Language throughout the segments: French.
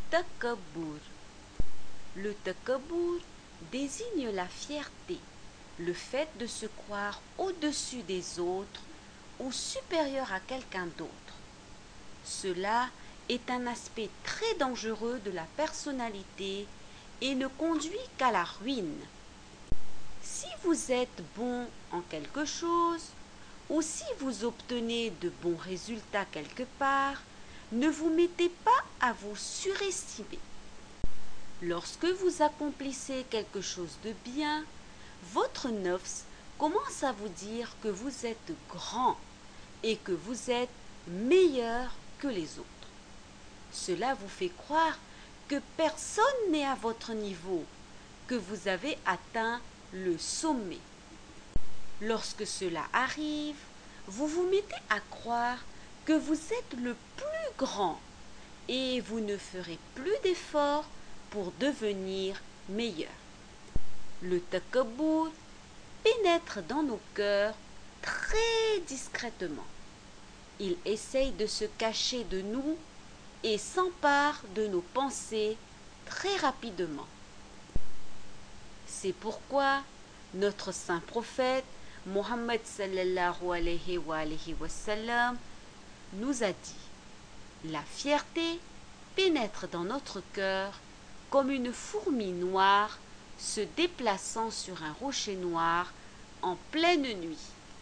takabbur. Le takabbur désigne la fierté, le fait de se croire au-dessus des autres ou supérieur à quelqu'un d'autre. Cela est un aspect très dangereux de la personnalité et ne conduit qu'à la ruine. Si vous êtes bon en quelque chose, ou si vous obtenez de bons résultats quelque part, ne vous mettez pas à vous surestimer. Lorsque vous accomplissez quelque chose de bien, votre nafs commence à vous dire que vous êtes grand et que vous êtes meilleur que les autres. Cela vous fait croire que personne n'est à votre niveau, que vous avez atteint le sommet. Lorsque cela arrive, vous vous mettez à croire que vous êtes le plus grand et vous ne ferez plus d'efforts pour devenir meilleur. Le takabbur pénètre dans nos cœurs très discrètement. Il essaye de se cacher de nous et s'empare de nos pensées très rapidement. C'est pourquoi notre saint prophète Mohammed sallallahu alayhi wa sallam nous a dit: la fierté pénètre dans notre cœur comme une fourmi noire se déplaçant sur un rocher noir en pleine nuit.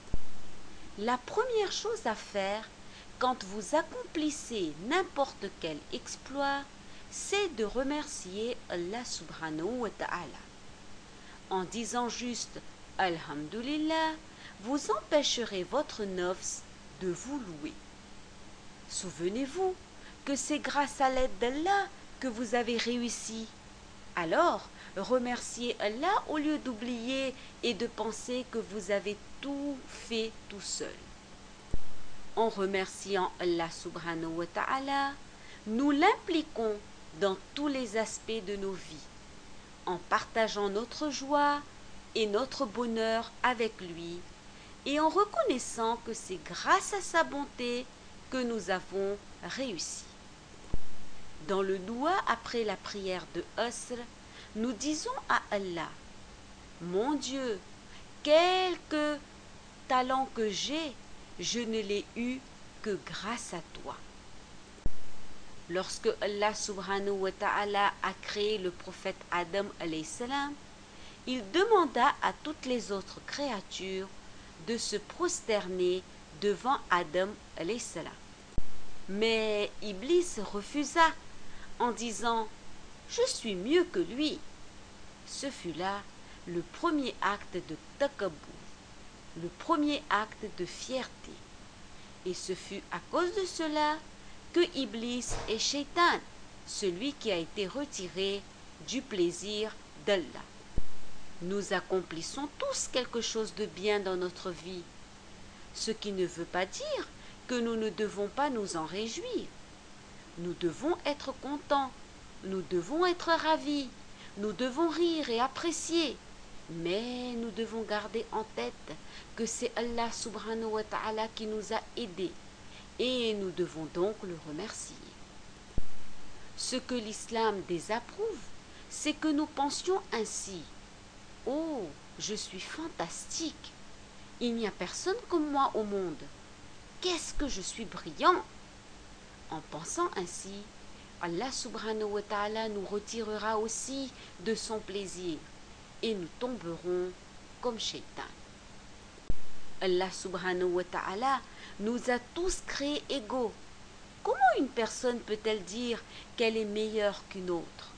La première chose à faire quand vous accomplissez n'importe quel exploit, c'est de remercier Allah subhanahu wa ta'ala. En disant juste Alhamdulillah, vous empêcherez votre nafs de vous louer. Souvenez-vous que c'est grâce à l'aide d'Allah que vous avez réussi. Alors, remerciez Allah au lieu d'oublier et de penser que vous avez tout fait tout seul. En remerciant Allah subhanahu wa ta'ala, nous l'impliquons dans tous les aspects de nos vies, en partageant notre joie et notre bonheur avec lui, et en reconnaissant que c'est grâce à sa bonté que nous avons réussi. Dans le doua après la prière de Asr, nous disons à Allah: mon Dieu, quelque talent que j'ai, je ne l'ai eu que grâce à toi. Lorsque Allah subhanahu wa ta'ala a créé le prophète Adam alayhi salam, il demanda à toutes les autres créatures de se prosterner devant Adam alayhi salam. Mais Iblis refusa en disant: je suis mieux que lui. Ce fut là le premier acte de takabbur, le premier acte de fierté. Et ce fut à cause de cela que Iblis est Shaitan, celui qui a été retiré du plaisir d'Allah. Nous accomplissons tous quelque chose de bien dans notre vie, ce qui ne veut pas dire que nous ne devons pas nous en réjouir. Nous devons être contents, nous devons être ravis, nous devons rire et apprécier, mais nous devons garder en tête que c'est Allah subhanahu wa ta'ala qui nous a aidés et nous devons donc le remercier. Ce que l'islam désapprouve, c'est que nous pensions ainsi: oh, je suis fantastique, il n'y a personne comme moi au monde, qu'est-ce que je suis brillant! En pensant ainsi, Allah subhanahu wa ta'ala nous retirera aussi de son plaisir et nous tomberons comme Shaitan. Allah subhanahu wa ta'ala nous a tous créés égaux. Comment une personne peut-elle dire qu'elle est meilleure qu'une autre?